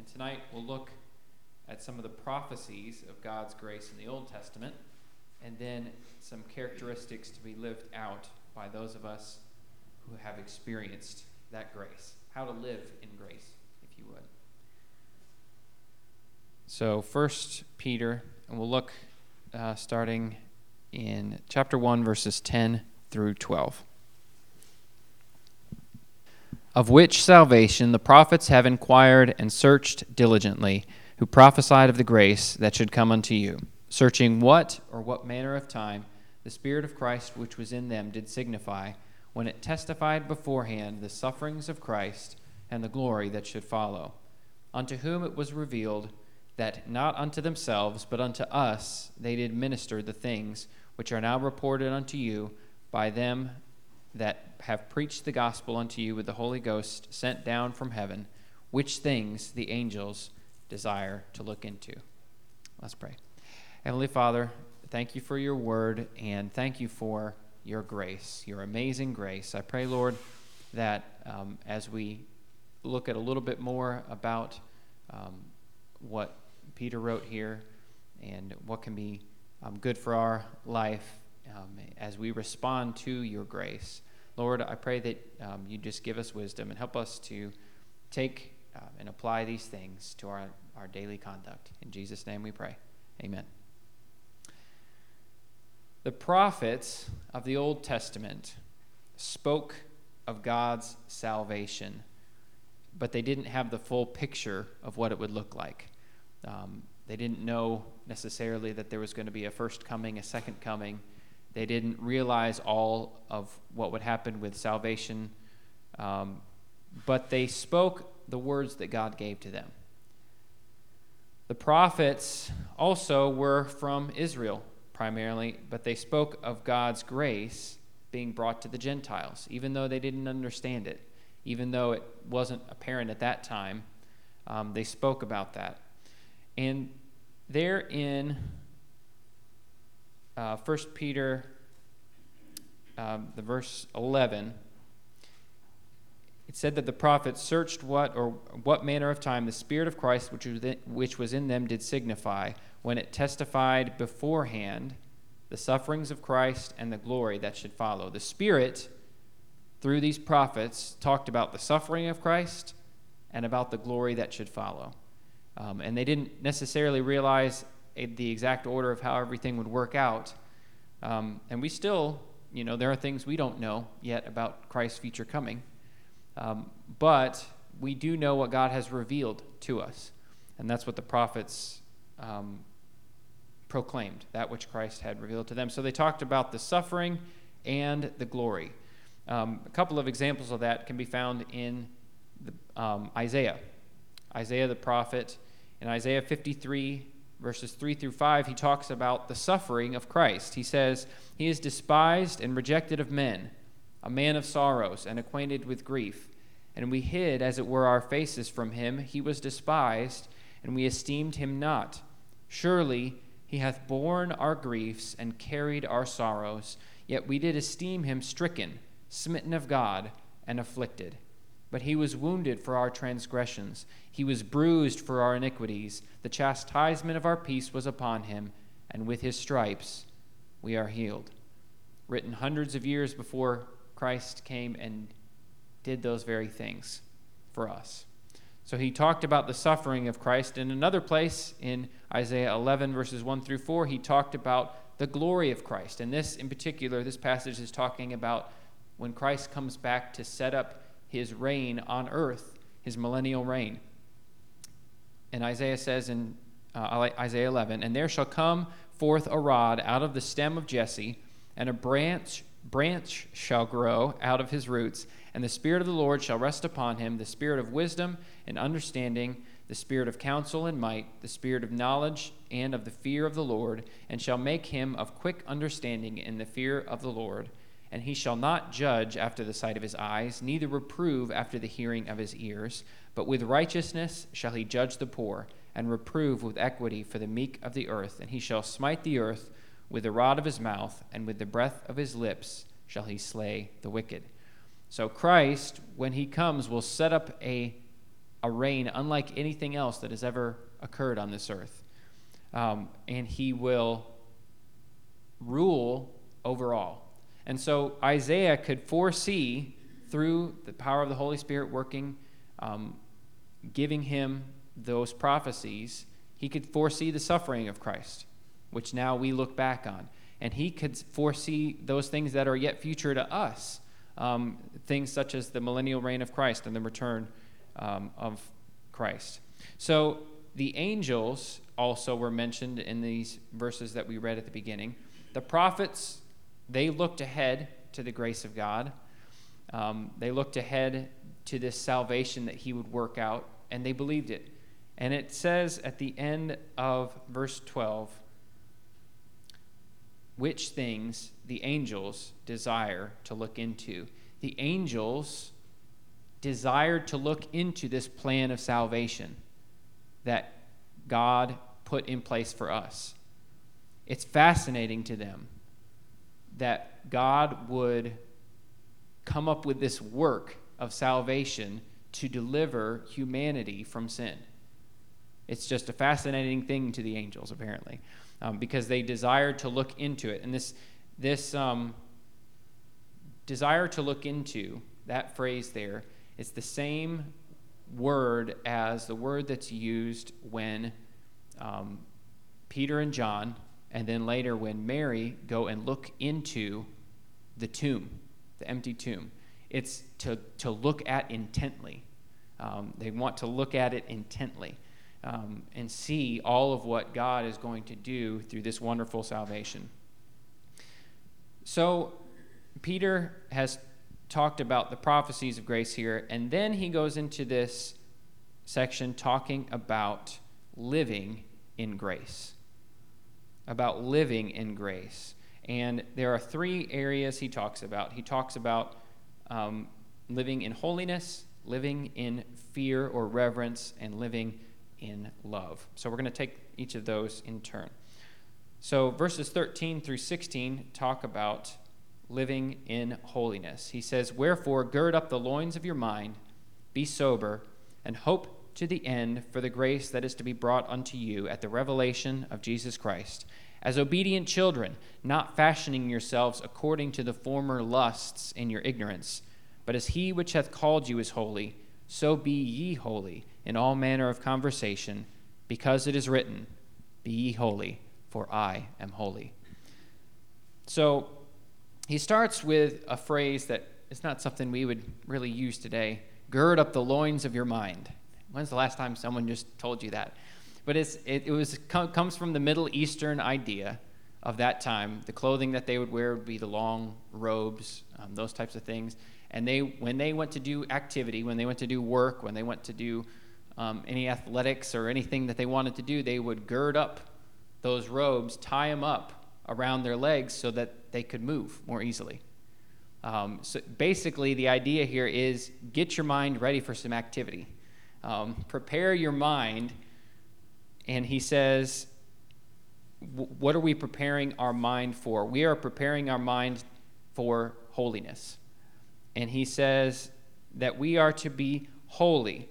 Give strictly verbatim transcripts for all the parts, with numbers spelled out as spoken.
tonight we'll look at some of the prophecies of God's grace in the Old Testament, and then some characteristics to be lived out by those of us who have experienced that grace. How to live in grace, if you would. So First Peter, and we'll look uh, starting in chapter one, verses ten through twelve. Of which salvation the prophets have inquired and searched diligently, who prophesied of the grace that should come unto you, searching what or what manner of time the Spirit of Christ which was in them did signify, when it testified beforehand the sufferings of Christ and the glory that should follow, unto whom it was revealed that not unto themselves, but unto us they did minister the things which are now reported unto you by them that have preached the gospel unto you with the Holy Ghost sent down from heaven, which things the angels desire to look into. Let's pray. Heavenly Father, thank you for your word, and thank you for your grace, your amazing grace. I pray, Lord, that um, as we look at a little bit more about um, what Peter wrote here and what can be um, good for our life um, as we respond to your grace. Lord, I pray that um, you just give us wisdom and help us to take uh, and apply these things to our, our daily conduct. In Jesus' name we pray. Amen. The prophets of the Old Testament spoke of God's salvation, but they didn't have the full picture of what it would look like. Um, they didn't know necessarily that there was going to be a first coming, a second coming. They didn't realize all of what would happen with salvation, um, but they spoke the words that God gave to them. The prophets also were from Israel primarily, but they spoke of God's grace being brought to the Gentiles, even though they didn't understand it, even though it wasn't apparent at that time. Um, they spoke about that. And there in uh, First Peter, um, the verse eleven, it said that the prophets searched what or what manner of time the Spirit of Christ which was in, which was in them did signify, when it testified beforehand the sufferings of Christ and the glory that should follow. The Spirit, through these prophets, talked about the suffering of Christ and about the glory that should follow. Um, and they didn't necessarily realize a, the exact order of how everything would work out. Um, and we still, you know, there are things we don't know yet about Christ's future coming. Um, but we do know what God has revealed to us. And that's what the prophets um, proclaimed, that which Christ had revealed to them. So they talked about the suffering and the glory. Um, a couple of examples of that can be found in the, um, Isaiah. Isaiah the prophet, in Isaiah fifty-three, verses three through five, he talks about the suffering of Christ. He says, "He is despised and rejected of men, a man of sorrows and acquainted with grief. And we hid, as it were, our faces from him. He was despised, and we esteemed him not. Surely he hath borne our griefs and carried our sorrows. Yet we did esteem him stricken, smitten of God, and afflicted. But he was wounded for our transgressions. He was bruised for our iniquities. The chastisement of our peace was upon him, and with his stripes we are healed." Written hundreds of years before Christ came and did those very things for us. So he talked about the suffering of Christ. In another place, in Isaiah eleven, verses one through four, he talked about the glory of Christ. And this, in particular, this passage is talking about when Christ comes back to set up his reign on earth, his millennial reign. And Isaiah says in uh, Isaiah eleven, "And there shall come forth a rod out of the stem of Jesse, and a branch branch shall grow out of his roots, and the Spirit of the Lord shall rest upon him, the Spirit of wisdom and understanding, the Spirit of counsel and might, the Spirit of knowledge and of the fear of the Lord, and shall make him of quick understanding in the fear of the Lord. And he shall not judge after the sight of his eyes, neither reprove after the hearing of his ears, but with righteousness shall he judge the poor, and reprove with equity for the meek of the earth. And he shall smite the earth with the rod of his mouth, and with the breath of his lips shall he slay the wicked." So Christ, when he comes, will set up a a reign unlike anything else that has ever occurred on this earth. Um, and he will rule over all. And so Isaiah could foresee, through the power of the Holy Spirit working, um, giving him those prophecies, he could foresee the suffering of Christ, which now we look back on. And he could foresee those things that are yet future to us, um, things such as the millennial reign of Christ and the return um, of Christ. So the angels also were mentioned in these verses that we read at the beginning. The prophets, they looked ahead to the grace of God. Um, they looked ahead to this salvation that he would work out, and they believed it. And it says at the end of verse twelve, which things the angels desire to look into. The angels desired to look into this plan of salvation that God put in place for us. It's fascinating to them that God would come up with this work of salvation to deliver humanity from sin. It's just a fascinating thing to the angels, apparently, um, because they desired to look into it. And this, this um, desire to look into, that phrase there, it's the same word as the word that's used when um, Peter and John, and then later when Mary go and look into the tomb, the empty tomb. It's to, to look at intently. Um, they want to look at it intently um, and see all of what God is going to do through this wonderful salvation. So Peter has talked about the prophecies of grace here, and then he goes into this section talking about living in grace. About living in grace. And there are three areas he talks about. He talks about um, living in holiness, living in fear or reverence, and living in love. So we're going to take each of those in turn. So verses thirteen through sixteen talk about living in holiness. He says, "Wherefore gird up the loins of your mind, be sober, and hope to the end for the grace that is to be brought unto you at the revelation of Jesus Christ. As obedient children, not fashioning yourselves according to the former lusts in your ignorance, but as he which hath called you is holy, so be ye holy in all manner of conversation, because it is written, Be ye holy, for I am holy." So he starts with a phrase that is not something we would really use today. Gird up the loins of your mind. When's the last time someone just told you that? But it's, it, it was comes from the Middle Eastern idea of that time. The clothing that they would wear would be the long robes, um, those types of things. And they, when they went to do activity, when they went to do work, when they went to do um, any athletics or anything that they wanted to do, they would gird up those robes, tie them up around their legs so that they could move more easily. Um, so basically, the idea here is get your mind ready for some activity. Um, prepare your mind. And he says, what are we preparing our mind for? We are preparing our mind for holiness. And he says that we are to be holy.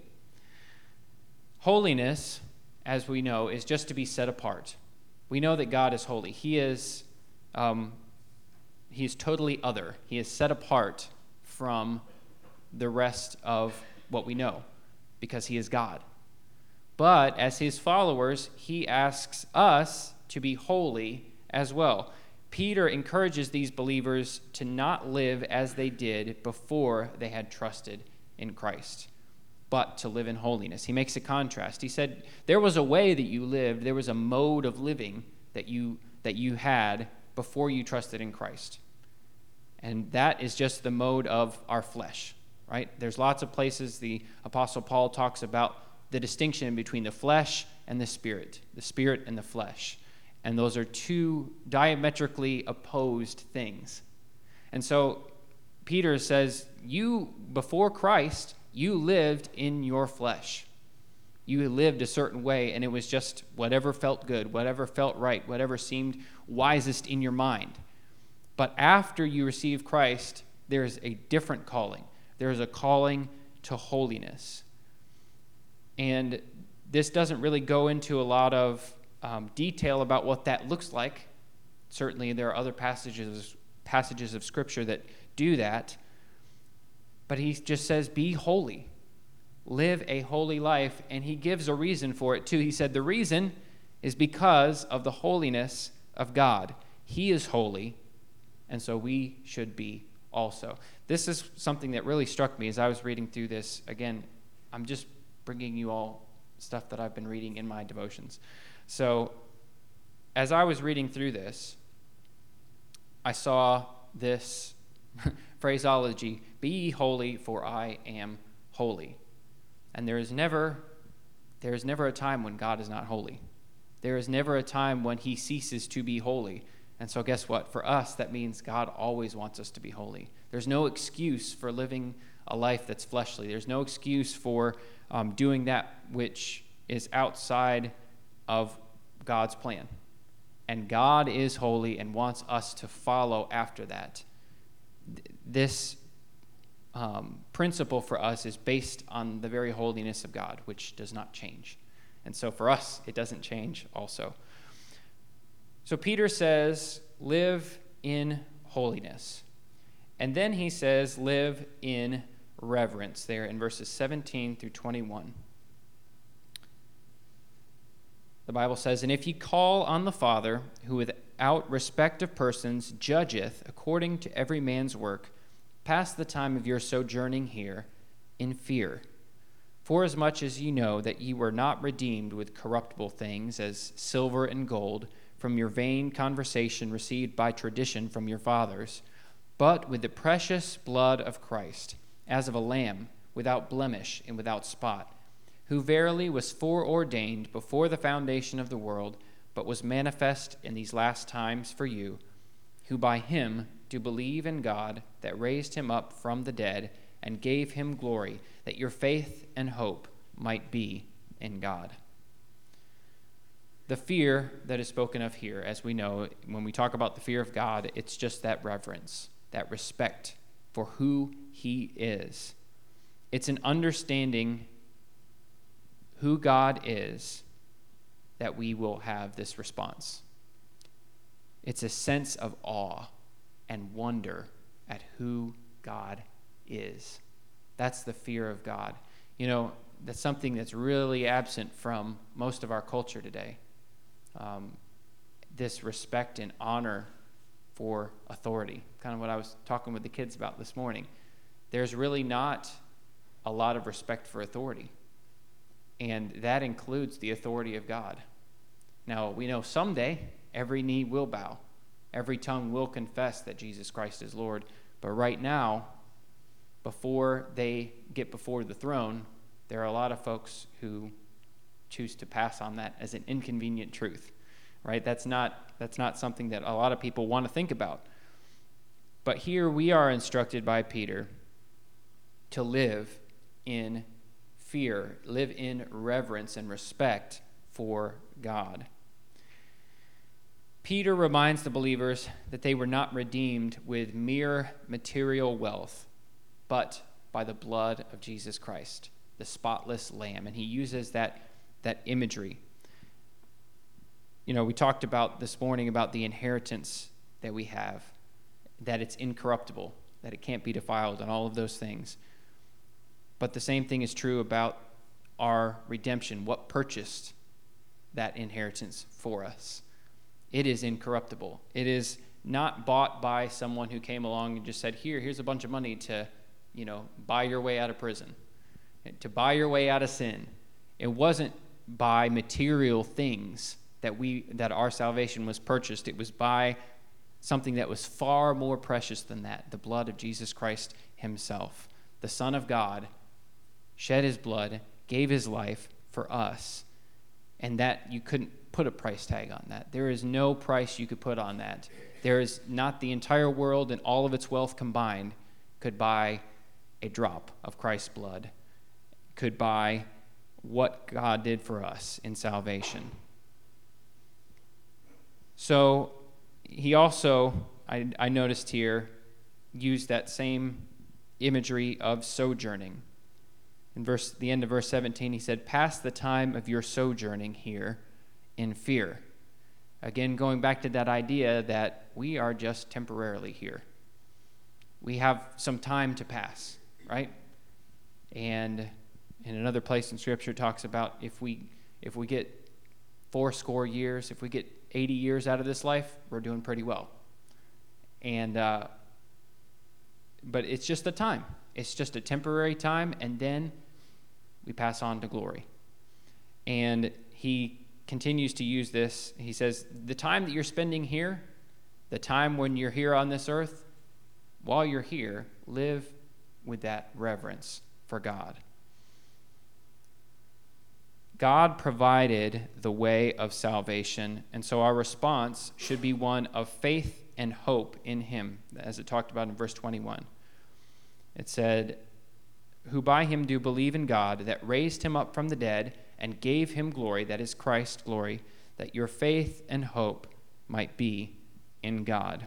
Holiness, as we know, is just to be set apart. We know that God is holy. He is, um, he is totally other. He is set apart from the rest of what we know because he is God. But as his followers, he asks us to be holy as well. Peter encourages these believers to not live as they did before they had trusted in Christ, but to live in holiness. He makes a contrast. He said, there was a way that you lived, there was a mode of living that you that you had before you trusted in Christ. And that is just the mode of our flesh, right? There's lots of places the Apostle Paul talks about the distinction between the flesh and the spirit, the spirit and the flesh. And those are two diametrically opposed things. And so Peter says, you, before Christ, you lived in your flesh. You lived a certain way, and it was just whatever felt good, whatever felt right, whatever seemed wisest in your mind. But after you receive Christ, there is a different calling. There is a calling to holiness. And this doesn't really go into a lot of um, detail about what that looks like. Certainly there are other passages passages of Scripture that do that. But he just says, be holy. Live a holy life. And he gives a reason for it too. He said the reason is because of the holiness of God. He is holy, and so we should be also. This is something that really struck me as I was reading through this. Again, I'm just bringing you all stuff that I've been reading in my devotions. So as I was reading through this, I saw this phraseology, be ye holy, for I am holy. And there is never, there is never a time when God is not holy. There is never a time when he ceases to be holy. And so guess what? For us, that means God always wants us to be holy. There's no excuse for living a life that's fleshly. There's no excuse for um, doing that which is outside of God's plan. And God is holy and wants us to follow after that. This um, principle for us is based on the very holiness of God, which does not change. And so for us, it doesn't change also. So Peter says, live in holiness. And then he says, live in reverence, there in verses seventeen through twenty-one. The Bible says, and if ye call on the Father, who without respect of persons judgeth according to every man's work, pass the time of your sojourning here in fear. Forasmuch as ye know that ye were not redeemed with corruptible things, as silver and gold, from your vain conversation received by tradition from your fathers, but with the precious blood of Christ, as of a lamb, without blemish and without spot, who verily was foreordained before the foundation of the world, but was manifest in these last times for you, who by him do believe in God that raised him up from the dead and gave him glory, that your faith and hope might be in God. The fear that is spoken of here, as we know, when we talk about the fear of God, it's just that reverence, that respect for who he is. It's an understanding who God is that we will have this response. It's a sense of awe and wonder at who God is. That's the fear of God. You know, that's something that's really absent from most of our culture today. Um, this respect and honor for authority, kind of what I was talking with the kids about this morning. There's really not a lot of respect for authority, and that includes the authority of God. Now, we know someday every knee will bow, every tongue will confess that Jesus Christ is Lord, but right now, before they get before the throne, there are a lot of folks who choose to pass on that as an inconvenient truth, right? That's not that's not something that a lot of people want to think about. But here we are instructed by Peter to live in fear, live in reverence and respect for God. Peter reminds the believers that they were not redeemed with mere material wealth, but by the blood of Jesus Christ, the spotless Lamb. And he uses that, that imagery. You know, we talked about this morning about the inheritance that we have, that it's incorruptible, that it can't be defiled, and all of those things. But the same thing is true about our redemption. What purchased that inheritance for us? It is incorruptible. It is not bought by someone who came along and just said, here, here's a bunch of money to, you know, buy your way out of prison, to buy your way out of sin. It wasn't by material things that we that our salvation was purchased. It was by something that was far more precious than that, the blood of Jesus Christ himself. The Son of God shed his blood, gave his life for us, and that you couldn't put a price tag on that. There is no price you could put on that. There is not the entire world and all of its wealth combined could buy a drop of Christ's blood, could buy what God did for us in salvation. So he also, I, I noticed here, used that same imagery of sojourning. In verse, the end of verse seventeen, he said, "Pass the time of your sojourning here in fear." Again, going back to that idea that we are just temporarily here. We have some time to pass, right? And in another place in Scripture, it talks about if we if we get four score years, if we get eighty years out of this life, we're doing pretty well. And uh, but it's just a time. It's just a temporary time, and then we pass on to glory. And he continues to use this. He says, the time that you're spending here, the time when you're here on this earth, while you're here, live with that reverence for God. God provided the way of salvation, and so our response should be one of faith and hope in him, as it talked about in verse twenty-one. It said, "Who by him do believe in God, that raised him up from the dead and gave him glory," that is Christ's glory, "that your faith and hope might be in God."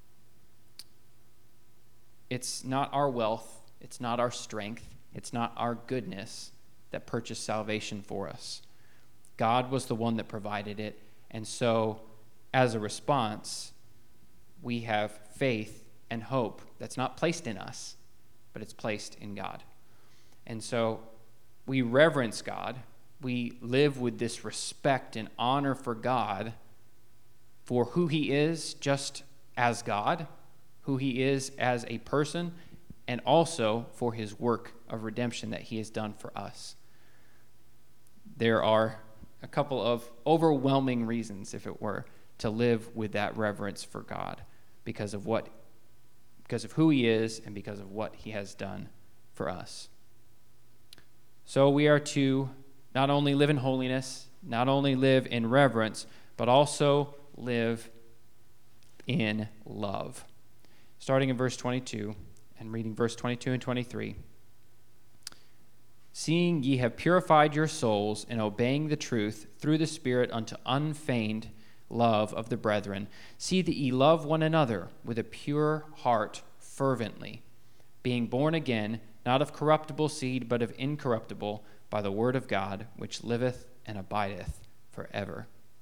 It's not our wealth, it's not our strength, it's not our goodness that purchased salvation for us. God was the one that provided it, and so as a response, we have faith and hope that's not placed in us, but it's placed in God. And so we reverence God. We live with this respect and honor for God, for who he is just as God, who he is as a person, and also for his work of redemption that he has done for us. There are a couple of overwhelming reasons, if it were, to live with that reverence for God because of what, because of who he is and because of what he has done for us. So we are to not only live in holiness, not only live in reverence, but also live in love. Starting in verse twenty-two and reading verse twenty-two and twenty-three. "Seeing ye have purified your souls in obeying the truth through the Spirit unto unfeigned love of the brethren, see that ye love one another with a pure heart fervently, being born again, not of corruptible seed, but of incorruptible, by the word of God, which liveth and abideth forever."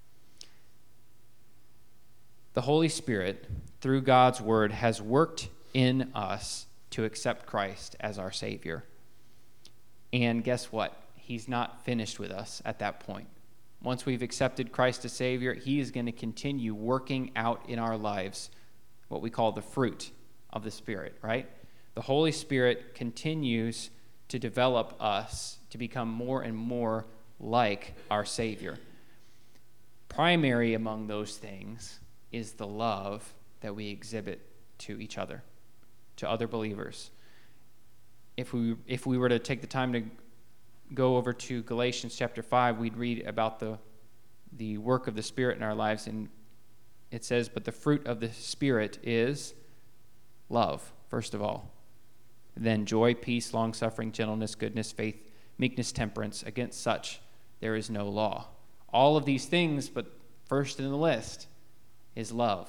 The Holy Spirit, through God's word, has worked in us to accept Christ as our Savior. And guess what? He's not finished with us at that point. Once we've accepted Christ as Savior, he is going to continue working out in our lives what we call the fruit of the Spirit, right? The Holy Spirit continues to develop us to become more and more like our Savior. Primary among those things is the love that we exhibit to each other, to other believers. If we if we were to take the time to go over to Galatians chapter five, we'd read about the the work of the Spirit in our lives, and it says, "But the fruit of the Spirit is love, first of all. Then joy, peace, long-suffering, gentleness, goodness, faith, meekness, temperance. Against such there is no law." All of these things, but first in the list is love.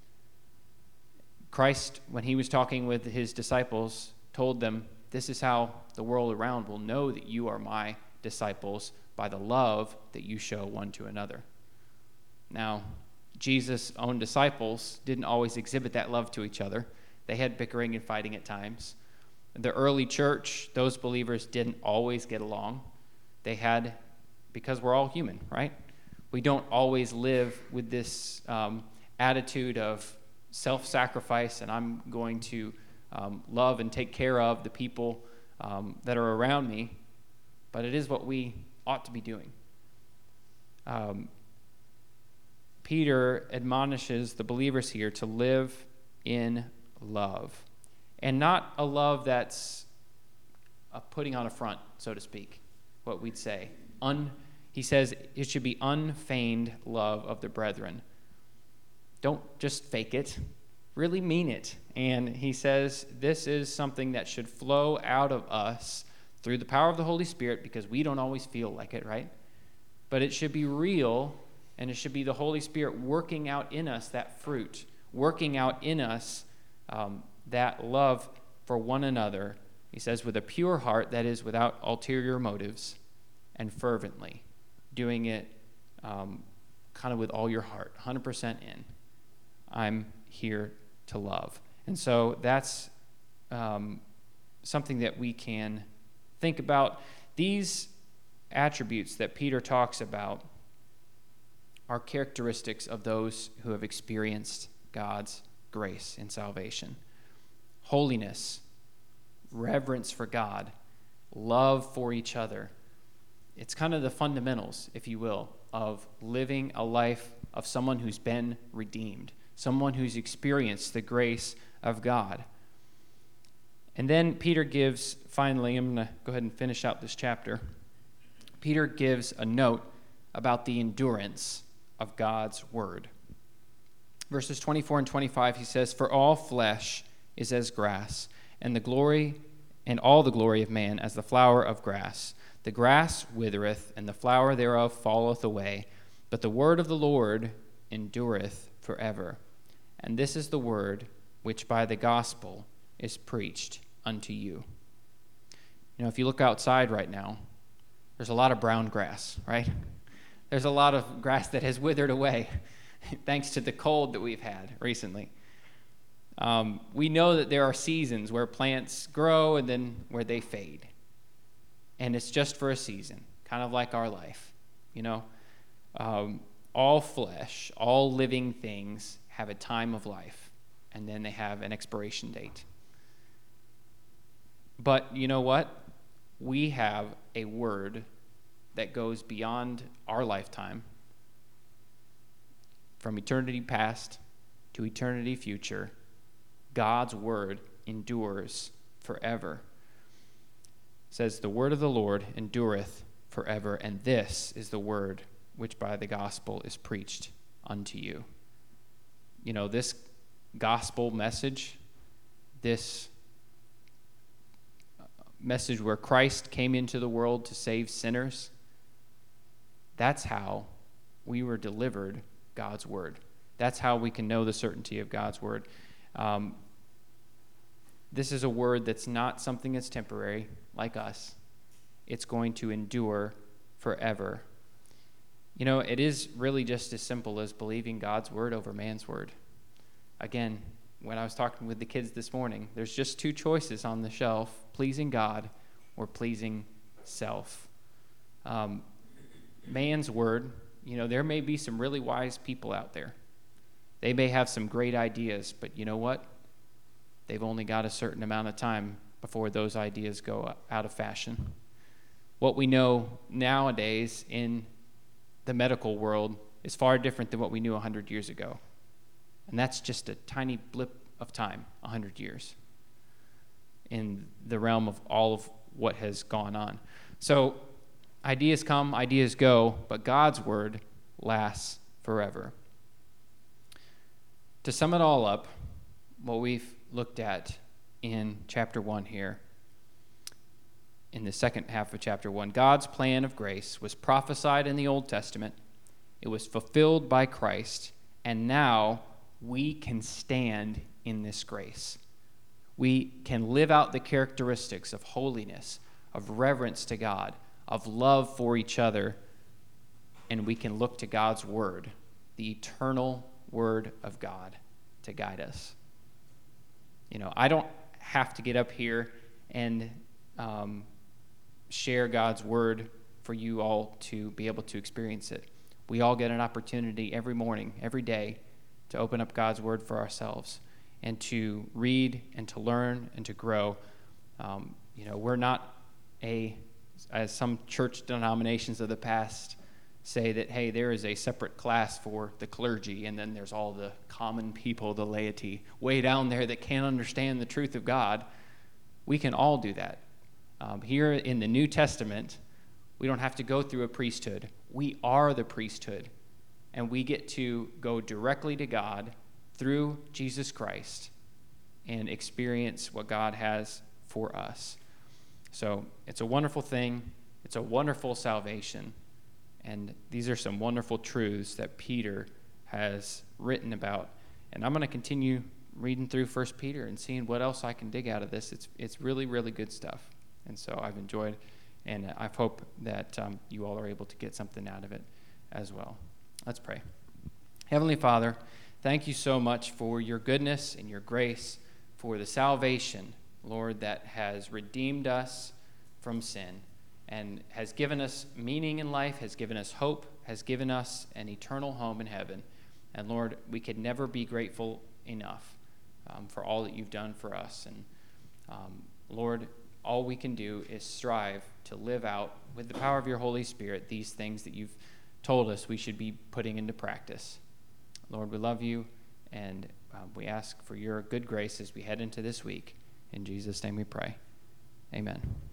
Christ, when he was talking with his disciples, told them, "This is how the world around will know that you are my disciples, by the love that you show one to another." Now, Jesus' own disciples didn't always exhibit that love to each other. They had bickering and fighting at times. The early church, those believers didn't always get along. They had, because we're all human, right? We don't always live with this um, attitude of self-sacrifice, and I'm going to um, love and take care of the people um, that are around me, but it is what we ought to be doing. Um, Peter admonishes the believers here to live in love, and not a love that's a putting on a front, so to speak, what we'd say. Un, he says it should be unfeigned love of the brethren. Don't just fake it, really mean it. And he says this is something that should flow out of us through the power of the Holy Spirit, because we don't always feel like it, right? But it should be real, and it should be the Holy Spirit working out in us that fruit, working out in us um, that love for one another He says, with a pure heart, that is, without ulterior motives, and fervently, doing it um, kind of with all your heart, one hundred percent in. I'm here to love. And so that's um, something that we can think about. These attributes that Peter talks about are characteristics of those who have experienced God's grace and salvation. Holiness, reverence for God, love for each other. It's kind of the fundamentals, if you will, of living a life of someone who's been redeemed, someone who's experienced the grace of God. And then Peter gives, finally, I'm going to go ahead and finish out this chapter. Peter gives a note about the endurance of God's word. Verses twenty-four and twenty-five, he says, "For all flesh is as grass, and the glory and all the glory of man as the flower of grass. The grass withereth, and the flower thereof falleth away, but the word of the Lord endureth forever. And this is the word which by the gospel is preached unto you." You know, if you look outside right now, there's a lot of brown grass, right? There's a lot of grass that has withered away thanks to the cold that we've had recently. Um, we know that there are seasons where plants grow and then where they fade. And it's just for a season, kind of like our life. You know, um, all flesh, all living things have a time of life, and then they have an expiration date. But you know what? We have a word that goes beyond our lifetime, from eternity past to eternity future. God's word endures forever. It says, "The word of the Lord endureth forever, and this is the word which by the gospel is preached unto you." You know, this gospel message, this message where Christ came into the world to save sinners, that's how we were delivered God's word. That's how we can know the certainty of God's word. Um, this is a word that's not something that's temporary, like us. It's going to endure forever. You know, it is really just as simple as believing God's word over man's word. Again, when I was talking with the kids this morning, there's just two choices on the shelf: pleasing God or pleasing self. Um, man's word, you know, there may be some really wise people out there. They may have some great ideas, but you know what? They've only got a certain amount of time before those ideas go out of fashion. What we know nowadays in the medical world is far different than what we knew one hundred years ago. And that's just a tiny blip of time, one hundred years, in the realm of all of what has gone on. So ideas come, ideas go, but God's word lasts forever. To sum it all up, what we've looked at in chapter one here, in the second half of chapter one, God's plan of grace was prophesied in the Old Testament. It was fulfilled by Christ, and now we can stand in this grace. We can live out the characteristics of holiness, of reverence to God, of love for each other, and we can look to God's word, the eternal word of God, to guide us. You know, I don't have to get up here and um, share God's word for you all to be able to experience it. We all get an opportunity every morning, every day, to open up God's word for ourselves and to read and to learn and to grow. Um, you know, we're not a, as some church denominations of the past say that, hey, there is a separate class for the clergy, and then there's all the common people, the laity, way down there that can't understand the truth of God. We can all do that. Um, here in the New Testament, we don't have to go through a priesthood. We are the priesthood, and we get to go directly to God through Jesus Christ and experience what God has for us. So it's a wonderful thing. It's a wonderful salvation. And these are some wonderful truths that Peter has written about. And I'm going to continue reading through First Peter and seeing what else I can dig out of this. It's it's really, really good stuff. And so I've enjoyed, and I hope that um, you all are able to get something out of it as well. Let's pray. Heavenly Father, thank you so much for your goodness and your grace, for the salvation, Lord, that has redeemed us from sin and has given us meaning in life, has given us hope, has given us an eternal home in heaven. And Lord, we could never be grateful enough um, for all that you've done for us. And um, Lord, all we can do is strive to live out, with the power of your Holy Spirit, these things that you've told us we should be putting into practice. Lord, we love you, and uh, we ask for your good grace as we head into this week. In Jesus' name we pray. Amen.